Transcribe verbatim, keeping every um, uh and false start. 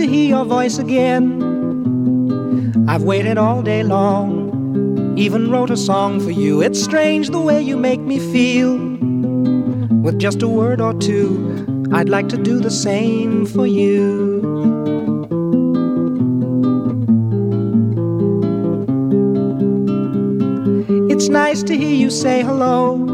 hear your voice again. I've waited all day long, even wrote a song for you. It's strange the way you make me feel. With just a word or two, I'd like to do the same for you. It's nice to hear you say hello.